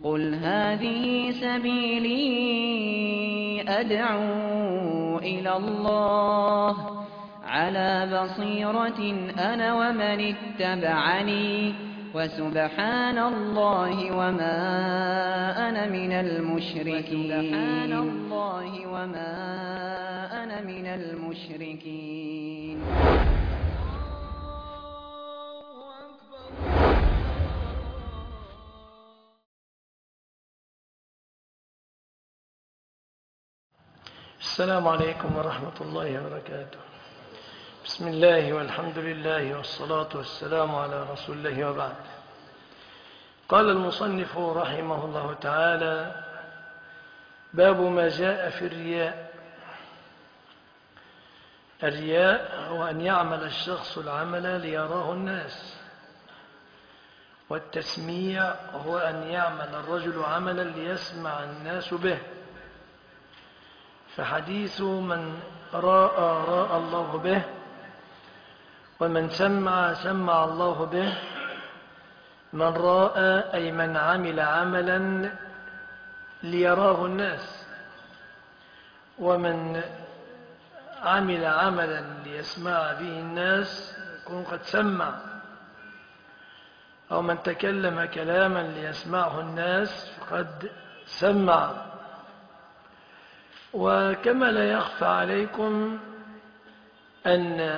قُلْ هَٰذِهِ سَبِيلِي أَدْعُو إِلَى اللَّهِ ۚ عَلَىٰ بَصِيرَةٍ أَنَا وَمَنِ اتَّبَعَنِي ۖ وَسُبْحَانَ اللَّهِ وَمَا أَنَا مِنَ الْمُشْرِكِينَ. السلام عليكم ورحمة الله وبركاته. بسم الله والحمد لله والصلاة والسلام على رسول الله وبعد. قال المصنف رحمه الله تعالى: باب ما جاء في الرياء. الرياء هو أن يعمل الشخص العمل ليراه الناس، والتسميع هو أن يعمل الرجل عملا ليسمع الناس به. فحديث من راى الله به، ومن سمع سمع الله به. من راى أي من عمل عملا ليراه الناس، ومن عمل عملا ليسمع به الناس يكون قد سمع، أو من تكلم كلاما ليسمعه الناس فقد سمع. وكما لا يخفى عليكم أن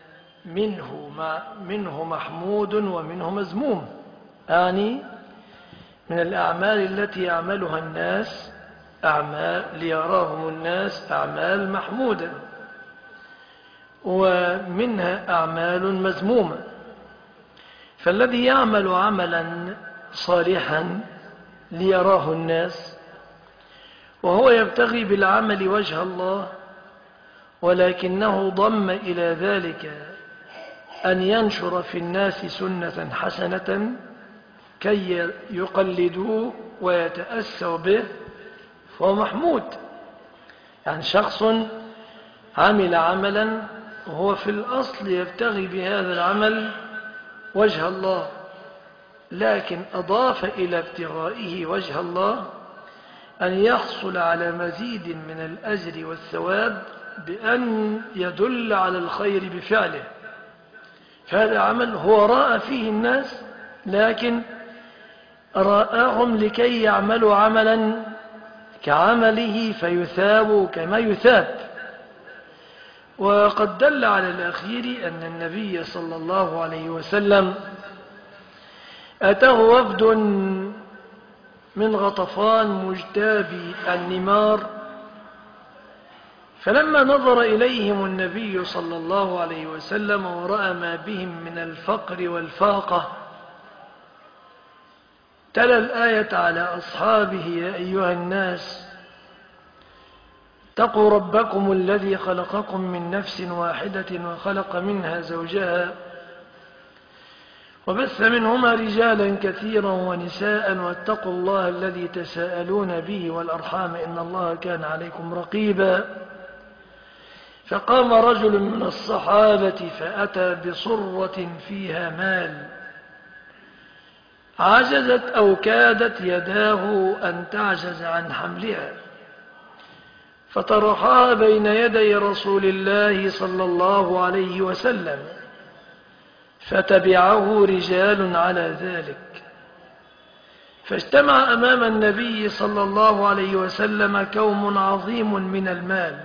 منه محمود ومنه مذموم، يعني من الأعمال التي يعملها الناس أعمال ليراهم الناس أعمال محمودة، ومنها أعمال مذمومة. فالذي يعمل عملا صالحا ليراه الناس وهو يبتغي بالعمل وجه الله، ولكنه ضم إلى ذلك أن ينشر في الناس سنة حسنة كي يقلدوه ويتأسوا به، فهو محمود. يعني شخص عمل عملا وهو في الأصل يبتغي بهذا العمل وجه الله، لكن أضاف إلى ابتغائه وجه الله أن يحصل على مزيد من الأجر والثواب بأن يدل على الخير بفعله. فهذا عمل هو رأى فيه الناس، لكن رآهم لكي يعملوا عملا كعمله فيثابوا كما يثاب. وقد دل على الأخير أن النبي صلى الله عليه وسلم أتاه وفد من غطفان مجتابي النمار، فلما نظر إليهم النبي صلى الله عليه وسلم ورأى ما بهم من الفقر والفاقة تلا الآية على أصحابه: يا أيها الناس اتقوا ربكم الذي خلقكم من نفس واحدة وخلق منها زوجها وبث منهما رجالا كثيرا ونساء واتقوا الله الذي تساءلون به والأرحام إن الله كان عليكم رقيبا. فقام رجل من الصحابة فأتى بصرة فيها مال عجزت أو كادت يداه أن تعجز عن حملها، فطرحها بين يدي رسول الله صلى الله عليه وسلم، فتبعه رجال على ذلك، فاجتمع أمام النبي صلى الله عليه وسلم كوم عظيم من المال،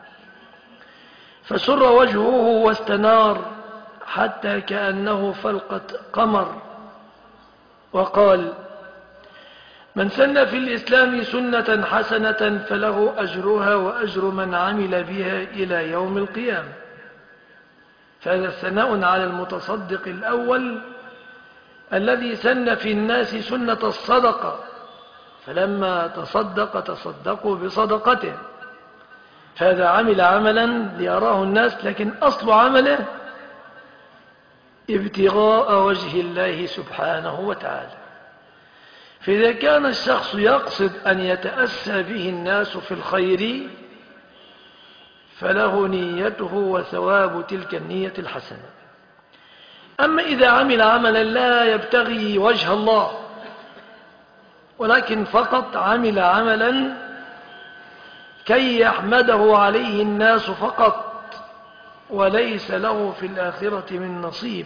فسر وجهه واستنار حتى كأنه فلقة قمر، وقال: من سن في الإسلام سنة حسنة فله أجرها وأجر من عمل بها إلى يوم القيامة. فهذا ثناء على المتصدق الأول الذي سن في الناس سنة الصدقة، فلما تصدق تصدقوا بصدقته. فهذا عمل عملا ليراه الناس، لكن أصل عمله ابتغاء وجه الله سبحانه وتعالى. فإذا كان الشخص يقصد أن يتأسى به الناس في الخير فله نيته وثواب تلك النية الحسنة. أما إذا عمل عملا لا يبتغي وجه الله ولكن فقط عمل عملا كي يحمده عليه الناس فقط، وليس له في الآخرة من نصيب.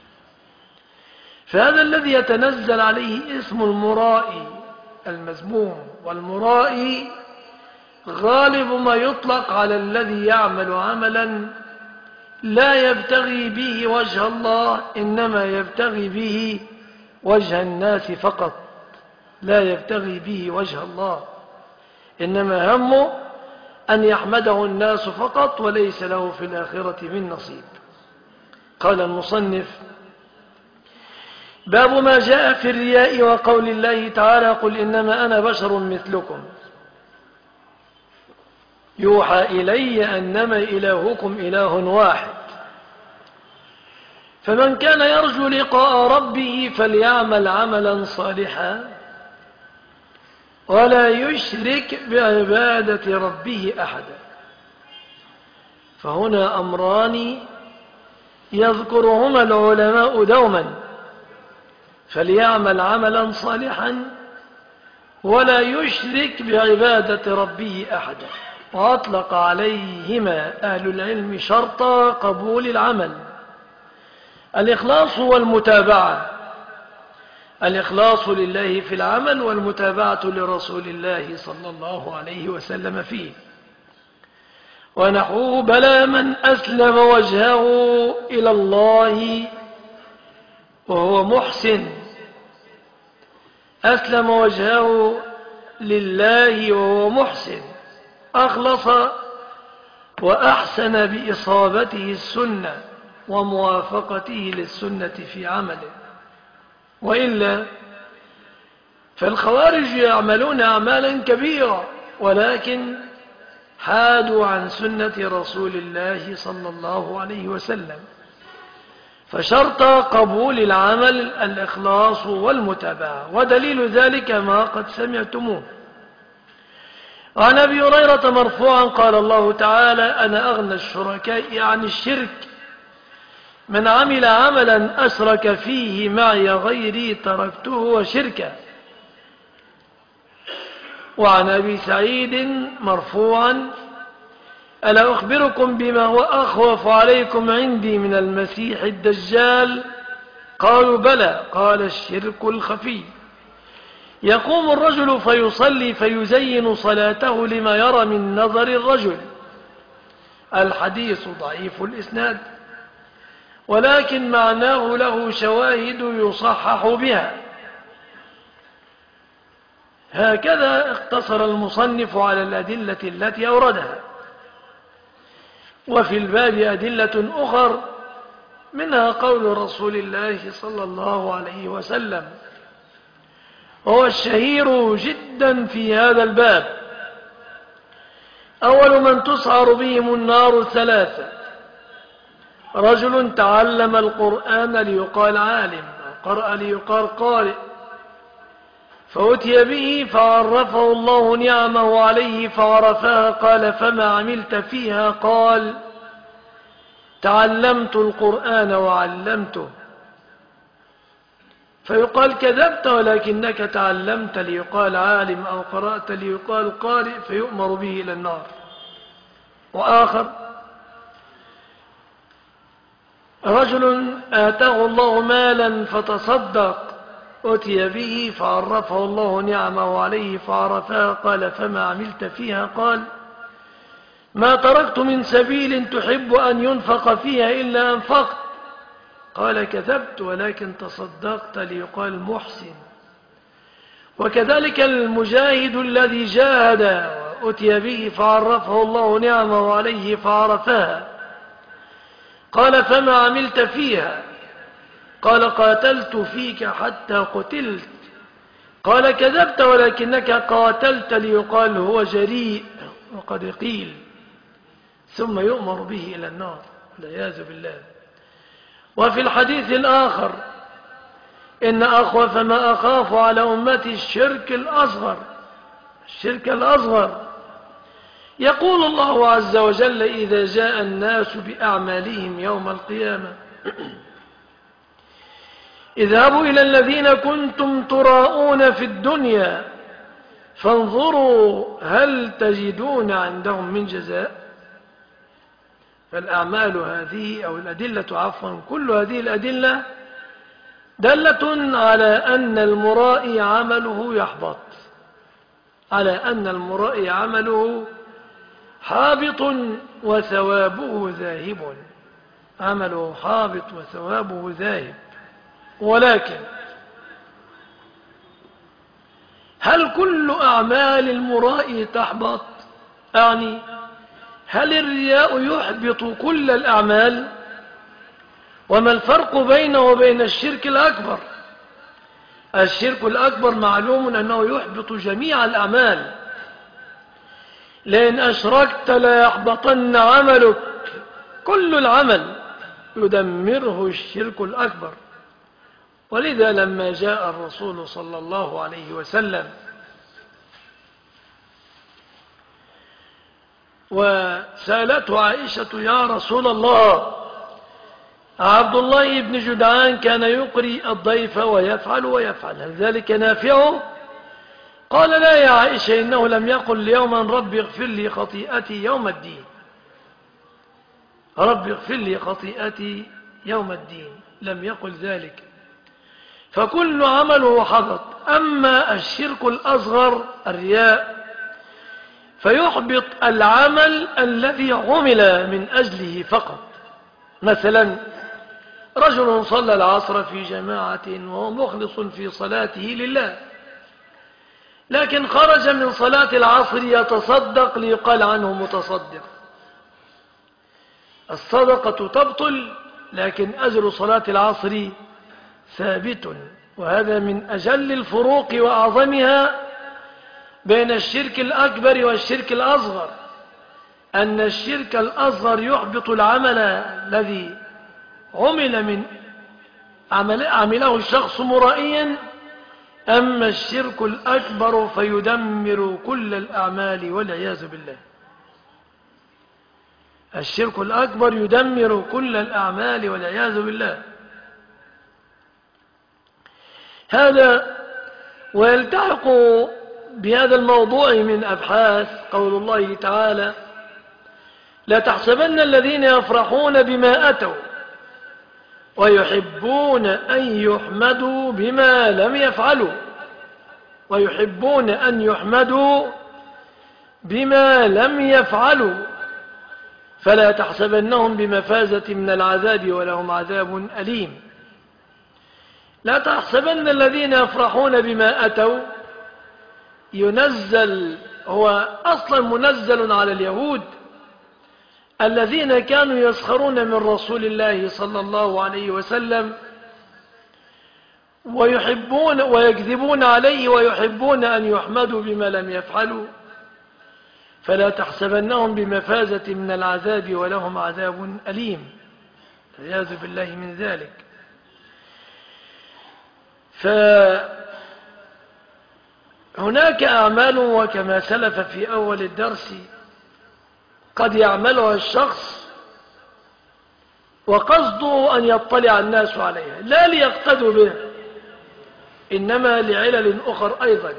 فهذا الذي يتنزل عليه اسم المرائي المذموم. والمرائي غالب ما يطلق على الذي يعمل عملا لا يبتغي به وجه الله، إنما يبتغي به وجه الناس فقط. لا يبتغي به وجه الله، إنما همه أن يحمده الناس فقط، وليس له في الآخرة من نصيب. قال المصنف: باب ما جاء في الرياء وقول الله تعالى: قل إنما أنا بشر مثلكم يوحى إلي أنما إلهكم إله واحد، فمن كان يرجو لقاء ربه فليعمل عملا صالحا ولا يشرك بعبادة ربه أحدا. فهنا أمران يذكرهما العلماء دوما: فليعمل عملا صالحا ولا يشرك بعبادة ربه أحدا. وأطلق عليهما أهل العلم شرط قبول العمل: الإخلاص والمتابعة. الإخلاص لله في العمل، والمتابعة لرسول الله صلى الله عليه وسلم فيه. ونحوه: بلى من أسلم وجهه إلى الله وهو محسن. أسلم وجهه لله وهو محسن، أخلص وأحسن بإصابته السنة وموافقته للسنة في عمله. وإلا فالخوارج يعملون أعمالا كبيرة، ولكن حادوا عن سنة رسول الله صلى الله عليه وسلم. فشرط قبول العمل الإخلاص والمتابعة، ودليل ذلك ما قد سمعتموه. عن أبي هريرة مرفوعا قال الله تعالى: أنا أغنى الشركاء عن الشرك، من عمل عملا أشرك فيه معي غيري تركته وشركه. وعن أبي سعيد مرفوعا: ألا أخبركم بما هو أخوف عليكم عندي من المسيح الدجال؟ قالوا: بلى. قال: الشرك الخفي. يقوم الرجل فيصلي فيزين صلاته لما يرى من نظر الرجل. الحديث ضعيف الإسناد، ولكن معناه له شواهد يصحح بها. هكذا اقتصر المصنف على الأدلة التي أوردها. وفي الباب أدلة أخر، منها قول رسول الله صلى الله عليه وسلم، وهو الشهير جدا في هذا الباب: أول من تسعر بهم النار ثلاثة: رجل تعلم القرآن ليقال عالم، وقرأ ليقال قارئ، فأتي به فعرفه الله نعمه عليه فعرفها، قال: فما عملت فيها؟ قال: تعلمت القرآن وعلمته. فيقال: كذبت، ولكنك تعلمت ليقال عالم، أو قرأت ليقال قارئ، فيؤمر به إلى النار. وآخر: رجل آتاه الله مالا فتصدق، أتي به فعرفه الله نعمه عليه فعرفها، قال: فما عملت فيها؟ قال: ما تركت من سبيل تحب أن ينفق فيها إلا أنفقت. قال: كذبت، ولكن تصدقت ليقال محسن. وكذلك المجاهد الذي جاهد وأتي به فعرفه الله نعمه عليه فعرفها، قال: فما عملت فيها؟ قال: قاتلت فيك حتى قتلت. قال: كذبت، ولكنك قاتلت ليقال هو جريء، وقد قيل. ثم يؤمر به إلى النار والعياذ بالله. وفي الحديث الآخر: إن أخوف ما أخاف على أمتي الشرك الأصغر. الشرك الأصغر. يقول الله عز وجل: إذا جاء الناس بأعمالهم يوم القيامة اذهبوا إلى الذين كنتم تراءون في الدنيا فانظروا هل تجدون عندهم من جزاء. فالأعمال هذه أو الأدلة عفوا كل هذه الأدلة دالة على أن المرائي عمله يحبط، على أن المرائي عمله حابط وثوابه ذاهب، عمله حابط وثوابه ذاهب. ولكن هل كل أعمال المرائي تحبط؟ يعني هل الرياء يحبط كل الأعمال؟ وما الفرق بينه وبين الشرك الأكبر؟ الشرك الأكبر معلوم أنه يحبط جميع الأعمال، لئن أشركت لا يحبطن عملك، كل العمل يدمره الشرك الأكبر. ولذا لما جاء الرسول صلى الله عليه وسلم وسألته عائشة يا رسول الله عبد الله بن جدعان كان يقري الضيف ويفعل هل ذلك نافعه؟ قال لا يا عائشة، إنه لم يقل يوما رب اغفر لي خطيئتي يوم الدين، رب اغفر لي خطيئتي يوم الدين، لم يقل ذلك. فكل عمله حبط. أما الشرك الأصغر الرياء فيحبط العمل الذي عمل من أجله فقط. مثلا رجل صلى العصر في جماعة وهو مخلص في صلاته لله، لكن خرج من صلاة العصر يتصدق ليقال عنه متصدق. الصدقة تبطل لكن أجر صلاة العصر ثابت. وهذا من أجل الفروق وأعظمها بين الشرك الأكبر والشرك الأصغر، أن الشرك الأصغر يحبط العمل الذي عمله الشخص مرائيا، أما الشرك الأكبر فيدمر كل الأعمال والعياذ بالله. الشرك الأكبر يدمر كل الأعمال والعياذ بالله. هذا ويلتحق بهذا الموضوع من أبحاث قول الله تعالى لا تحسبن الذين يفرحون بما أتوا ويحبون أن يحمدوا بما لم يفعلوا، ويحبون أن يحمدوا بما لم يفعلوا فلا تحسبنهم بمفازة من العذاب ولهم عذاب أليم. لا تحسبن الذين يفرحون بما أتوا ينزل، هو أصلا منزل على اليهود الذين كانوا يسخرون من رسول الله صلى الله عليه وسلم ويحبون ويكذبون عليه ويحبون أن يحمدوا بما لم يفعلوا فلا تحسبنهم بمفازة من العذاب ولهم عذاب أليم، والعياذ بالله من ذلك. فهناك أعمال وكما سلف في أول الدرس قد يعملها الشخص وقصده أن يطلع الناس عليها لا ليقتدوا به، إنما لعلل أخر أيضا.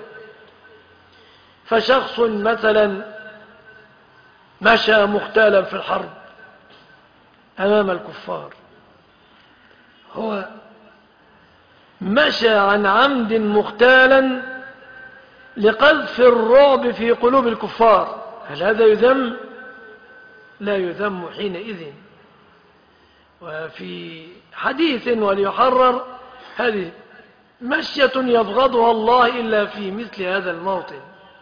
فشخص مثلا مشى مختالا في الحرب أمام الكفار، هو مشى عن عمد مختالا لقذف الرعب في قلوب الكفار، هل هذا يذم؟ لا يذم حينئذ. وفي حديث وليحرر هذه مشية يبغضها الله إلا في مثل هذا الموطن.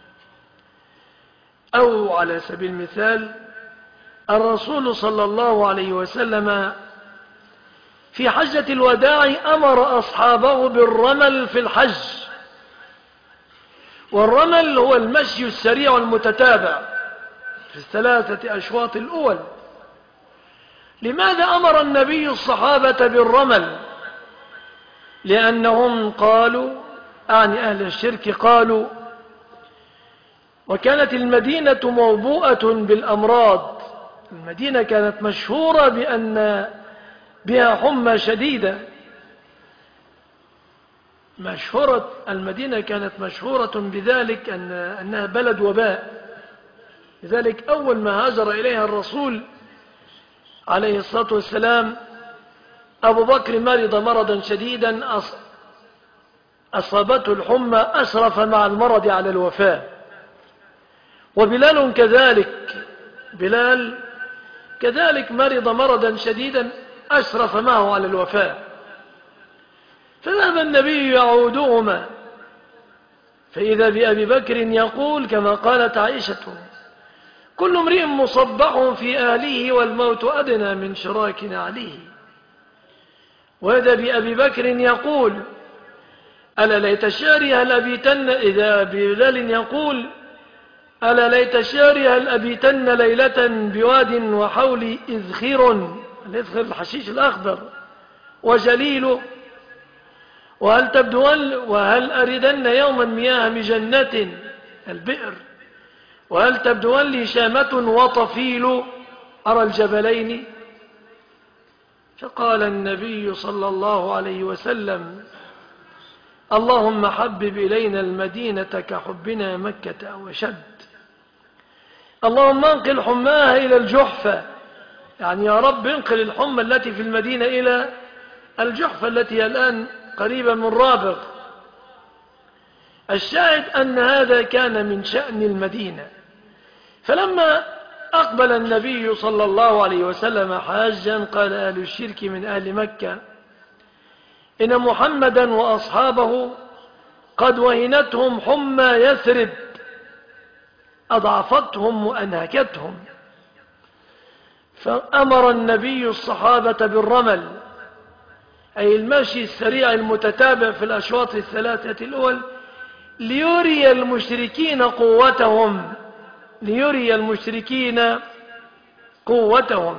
أو على سبيل المثال الرسول صلى الله عليه وسلم في حجة الوداع أمر أصحابه بالرمل في الحج، والرمل هو المشي السريع المتتابع في الثلاثة أشواط الأول. لماذا أمر النبي الصحابة بالرمل؟ لأنهم قالوا أهل الشرك قالوا وكانت المدينة موبوءة بالأمراض، المدينة كانت مشهورة بأن بها حمى شديدة، مشهورة المدينة كانت مشهورة بذلك أنها بلد وباء. لذلك أول ما هاجر إليها الرسول عليه الصلاة والسلام أبو بكر مرض مرضا شديدا أصابته الحمى، أشرف مع المرض على الوفاة. وبلال كذلك مرض مرضا شديدا أشرف معه على الوفاة. فذهب النبي يعودهما، فإذا بأبي بكر يقول كما قالت عائشة: كل امرئ مصبح في أهله والموت أدنى من شراك عليه. وإذا بأبي بكر يقول: ألا ليت شعري هل أبيتن، إذا بلال يقول: ألا ليت شعري هل أبيتن ليلة بواد وحولي إذخر، الإذخر الحشيش الأخضر، وجليل، وهل أردن يوما مياه مجنة البئر، وهل تبدون لي شامة وطفيل أرى الجبلين. فقال النبي صلى الله عليه وسلم: اللهم حبب إلينا المدينة كحبنا مكة أو أشد. اللهم انقل حماها إلى الجحفة، يعني يا رب انقل الحمى التي في المدينة إلى الجحفة التي الآن قريبة من رابغ. الشاهد أن هذا كان من شأن المدينة. فلما أقبل النبي صلى الله عليه وسلم حاجا قال أهل الشرك من أهل مكة: إن محمدا وأصحابه قد وهنتهم حمى يثرب، أضعفتهم وأنهكتهم. فأمر النبي الصحابة بالرمل، أي المشي السريع المتتابع في الأشواط الثلاثة الأول، ليري المشركين قوتهم.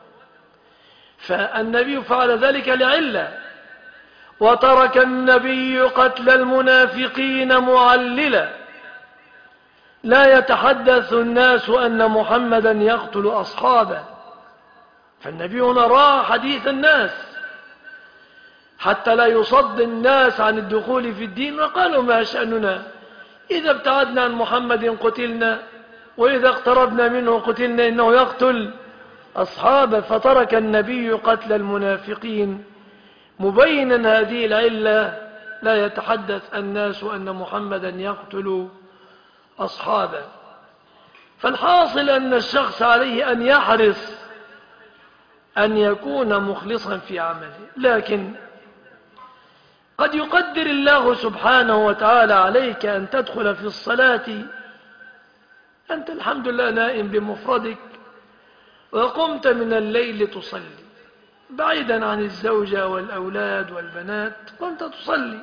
فالنبي فعل ذلك لعلة: وترك النبي قتل المنافقين معللا، لا يتحدث الناس أن محمدا يقتل أصحابه. فالنبي هنا راى حديث الناس حتى لا يصد الناس عن الدخول في الدين، وقالوا: ما شأننا إذا ابتعدنا عن محمد قتلنا، وإذا اقتربنا منه قتلنا، إنه يقتل أصحابه. فترك النبي قتل المنافقين مبينا هذه العلة: لا يتحدث الناس أن محمدا يقتل أصحابه. فالحاصل أن الشخص عليه أن يحرص أن يكون مخلصا في عمله، لكن قد يقدر الله سبحانه وتعالى عليك أن تدخل في الصلاة أنت الحمد لله نائم بمفردك، وقمت من الليل تصلي بعيدا عن الزوجة والأولاد والبنات، قمت تصلي،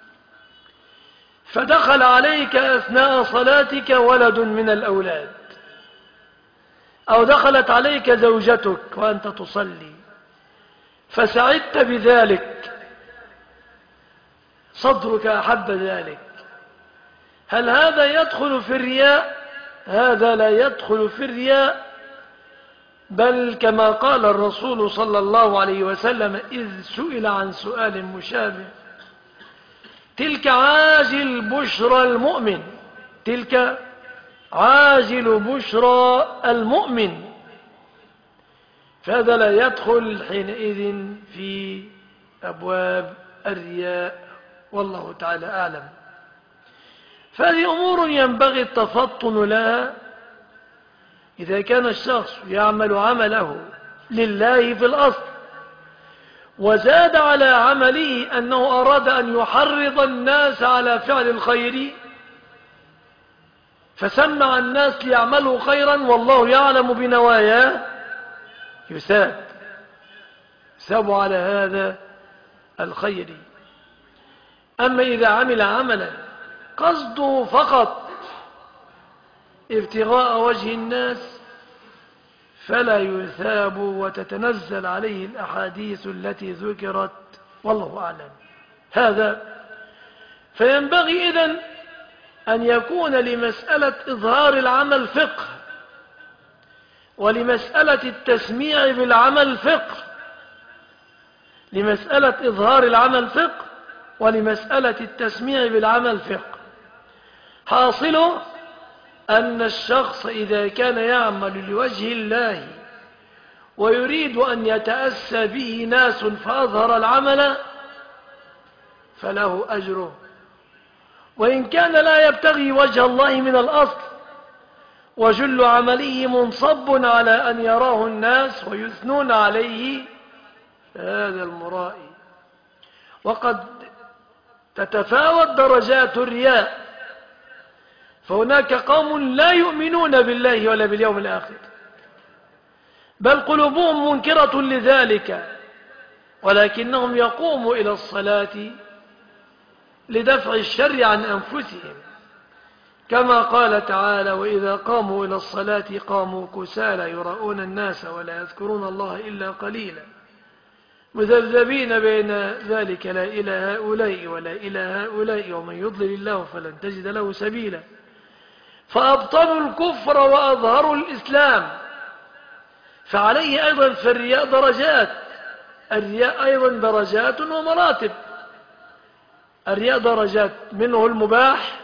فدخل عليك أثناء صلاتك ولد من الأولاد، أو دخلت عليك زوجتك وأنت تصلي فسعدت بذلك، صدرك أحب ذلك، هل هذا يدخل في الرياء؟ هذا لا يدخل في الرياء، بل كما قال الرسول صلى الله عليه وسلم إذ سئل عن سؤال مشابه: تلك عاجل بشرى المؤمن، تلك عاجل بشرى المؤمن. فهذا لا يدخل حينئذ في أبواب الرياء، والله تعالى أعلم. فهذه أمور ينبغي التفطن لها إذا كان الشخص يعمل عمله لله في الأصل، وزاد على عمله أنه أراد أن يحرض الناس على فعل الخير، فسمع الناس ليعملوا خيرا والله يعلم بنواياه، يساب على هذا الخير. أما إذا عمل عملا قصده فقط ابتغاء وجه الناس فلا يثاب، وتتنزل عليه الأحاديث التي ذكرت، والله أعلم. هذا فينبغي إذن أن يكون لمسألة إظهار العمل فقه، ولمسألة التسميع بالعمل فقه. لمسألة إظهار العمل فقه، ولمسألة التسميع بالعمل فقه. حاصله أن الشخص إذا كان يعمل لوجه الله ويريد أن يتأسى به ناس فأظهر العمل فله أجره، وإن كان لا يبتغي وجه الله من الأصل وجل عمله منصب على أن يراه الناس ويثنون عليه، هذا المرائي. وقد تتفاوت درجات الرياء، فهناك قوم لا يؤمنون بالله ولا باليوم الآخر، بل قلوبهم منكرة لذلك، ولكنهم يقوموا إلى الصلاة لدفع الشر عن أنفسهم، كما قال تعالى: وإذا قاموا إلى الصلاة قاموا كسالى يراءون الناس ولا يذكرون الله إلا قليلا مذبذبين بين ذلك لا إلى هؤلاء ولا إلى هؤلاء ومن يضلل الله فلن تجد له سبيلا. فأبطلوا الكفر وأظهروا الإسلام. فعليه أيضا في الرياء درجات، الرياء أيضا درجات ومراتب. الرياء درجات، منه المباح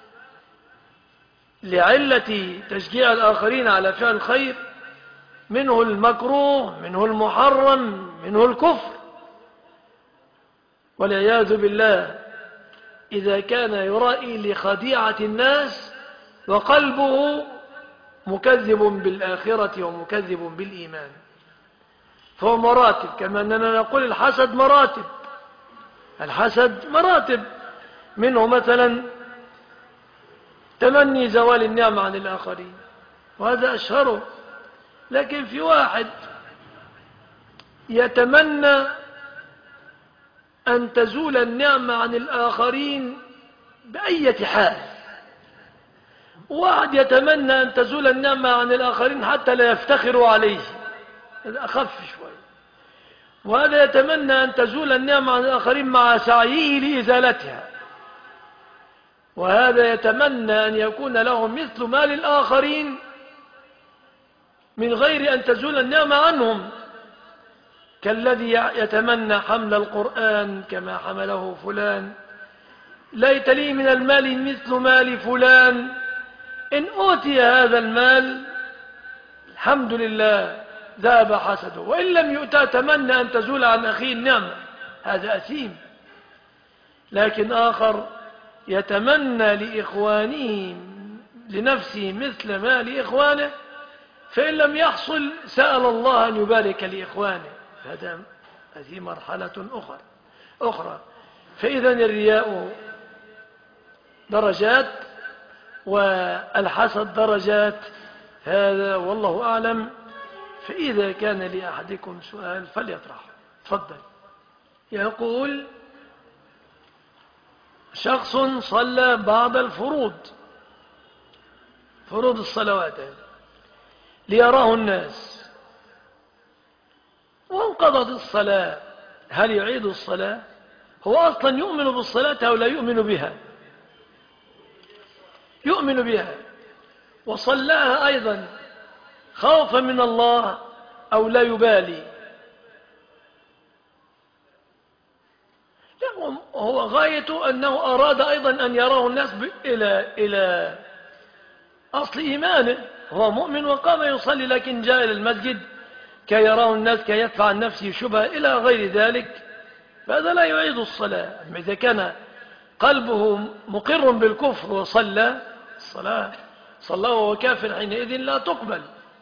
لعلة تشجيع الآخرين على فعل الخير، منه المكروه، منه المحرم، منه الكفر. والعياذ بالله إذا كان يرائي لخديعة الناس وقلبه مكذب بالآخرة ومكذب بالإيمان، فهو مراتب. كما أننا نقول الحسد مراتب، الحسد مراتب، منه مثلا تمني زوال النعمة عن الآخرين، وهذا أشهره. لكن في واحد يتمنى أن تزول النعمة عن الآخرين بأية حال، واحد يتمنى أن تزول النعمة عن الآخرين حتى لا يفتخروا عليه، هذا أخف شوي. وهذا يتمنى أن تزول النعمة عن الآخرين مع سعيه لإزالتها، وهذا يتمنى أن يكون له مثل مال الآخرين من غير أن تزول النعمة عنهم، كالذي يتمنى حمل القرآن كما حمله فلان، ليت لي من المال مثل مال فلان، إن أوتي هذا المال الحمد لله ذهب حسده، وإن لم يؤتى تمنى أن تزول عن أخيه النعمة، هذا أثيم. لكن آخر يتمنى لإخوانه لنفسه مثل ما لإخوانه، فإن لم يحصل سأل الله أن يبارك لإخوانه، هذه مرحلة أخرى. فإذا الرياء درجات والحسد درجات، هذا والله أعلم. فإذا كان لأحدكم سؤال فليطرحه. تفضل. يقول: شخص صلى بعض الفروض، فروض الصلوات ليراه الناس، وانقضت الصلاة، هل يعيد الصلاة؟ هو أصلا يؤمن بالصلاة أو لا يؤمن بها؟ يؤمن بها، وصلاها أيضا خوفا من الله أو لا يبالي. هو غايته أنه أراد أيضا أن يراه الناس إلى أصل إيمانه، هو مؤمن وقام يصلي، لكن جاء إلى المسجد كي يراه الناس، كي يدفع عن نفسه شبهة إلى غير ذلك، فهذا لا يعيد الصلاة. أما إذا كان قلبه مقر بالكفر وصلى الصلاة وهو كافر، حينئذ لا تقبل.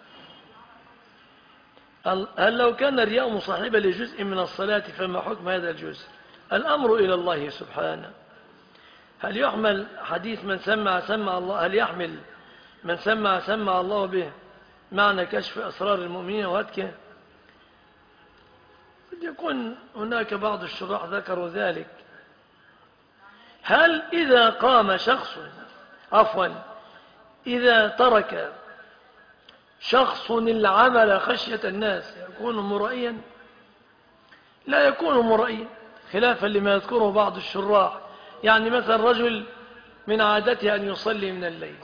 هل لو كان الرياء مصاحبا لجزء من الصلاة فما حكم هذا الجزء؟ الأمر إلى الله سبحانه. هل يحمل حديث من سمع الله، هل يحمل من سمع الله به معنى كشف أسرار المؤمنين وهتكه؟ قد يكون هناك بعض الشراح ذكروا ذلك. هل إذا قام شخص إذا ترك شخص العمل خشية الناس يكون مرائيا؟ لا يكون مرائيا، خلافا لما يذكره بعض الشراح. يعني مثلا رجل من عادته أن يصلي من الليل،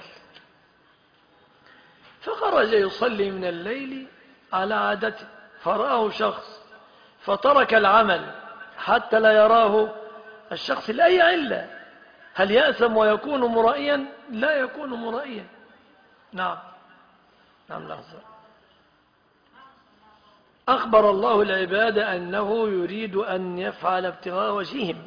فخرج يصلي من الليل على عادته، فرآه شخص فترك العمل حتى لا يراه الشخص لأي علة. هل يأثم ويكون مرائيا؟ لا يكون مرائيا. نعم لحظة. أخبر الله العباد أنه يريد أن يفعل ابتغاء وجههم،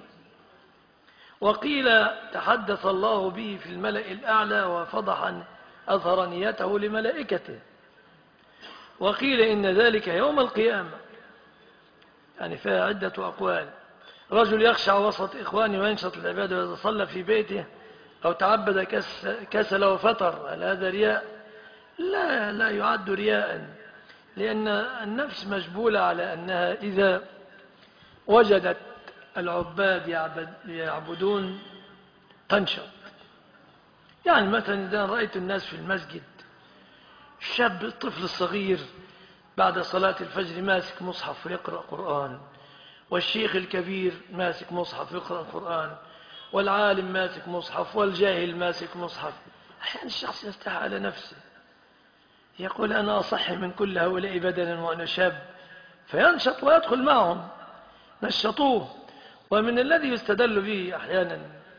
وقيل تحدث الله به في الملأ الأعلى وفضح أظهر نيته لملائكته، وقيل إن ذلك يوم القيامة، يعني فيها عدة أقوال. رجل يخشع وسط إخوانه وينشط العبادة وإذا صلى في بيته أو تعبد كسل وفتر، هل هذا رياء؟ لا يعد رياء، لأن النفس مجبولة على أنها إذا وجدت العباد يعبدون تنشط. يعني مثلا إذا رأيت الناس في المسجد، الشاب الطفل الصغير بعد صلاة الفجر ماسك مصحف ويقرأ قرآن، والشيخ الكبير ماسك مصحف يقرأ القرآن، والعالم ماسك مصحف، والجاهل ماسك مصحف، أحيانا الشخص يستحى على نفسه يقول أنا أصح من كل هؤلاء بدنا وأنا شاب، فينشط ويدخل معهم، نشطوه. ومن الذي يستدل به أحيانا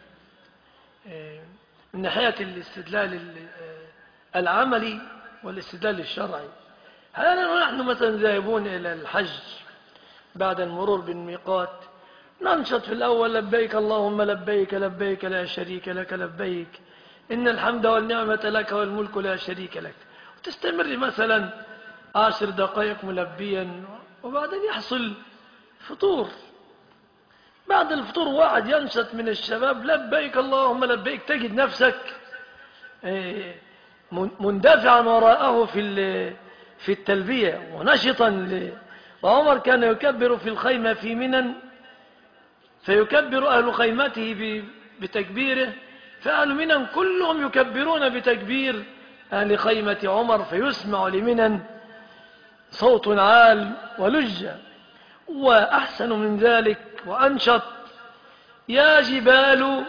من ناحية الاستدلال العملي والاستدلال الشرعي، أحيانا نحن مثلا ذاهبون إلى الحج بعد المرور بالميقات ننشط في الأول لبيك اللهم لبيك لبيك لا شريك لك لبيك إن الحمد والنعمة لك والملك لا شريك لك، وتستمر مثلا 10 دقائق ملبيا، وبعدين يحصل فطور. بعد الفطور واحد ينشط من الشباب لبيك اللهم لبيك، تجد نفسك مندفعا وراءه في التلبية ونشطا. وعمر كان يكبر في الخيمة في منى، فيكبر أهل خيمته بتكبيره، فأهل منى كلهم يكبرون بتكبير أهل خيمة عمر، فيسمع لمنى صوت عال ولجة. وأحسن من ذلك وأنشط، يا جبال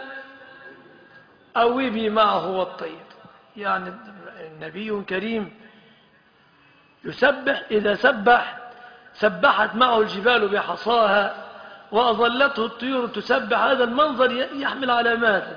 أوبي معه والطير، يعني نبي كريم يسبح، إذا سبحت معه الجبال بحصاها وأظلته الطيور تسبح. هذا المنظر يحمل على ماذا؟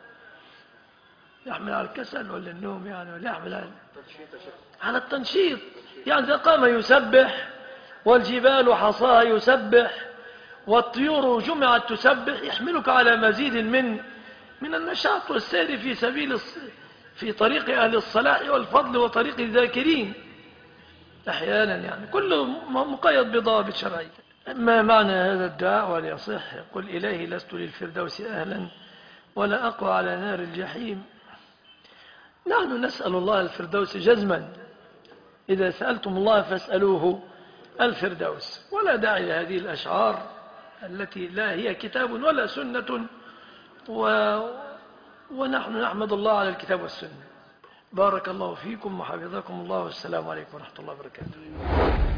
يحمل على الكسل ولا النوم يعني، ولا يحمل على التنشيط. يعني إذا قام يسبح والجبال حصاها يسبح والطيور جمعت تسبح، يحملك على مزيد من النشاط والسير في طريق أهل الصلاح والفضل وطريق الذاكرين. أحيانا يعني كله مقيد بضوابط شرعية. ما معنى هذا الدعاء وليصح؟ يقول إلهي لست للفردوس أهلا ولا أقوى على نار الجحيم. نحن نسأل الله الفردوس جزما، إذا سألتم الله فاسألوه الفردوس، ولا داعي لهذه الأشعار التي لا هي كتاب ولا سنة، ونحن نحمد الله على الكتاب والسنة. بارك الله فيكم وحفظكم الله، والسلام عليكم ورحمة الله وبركاته.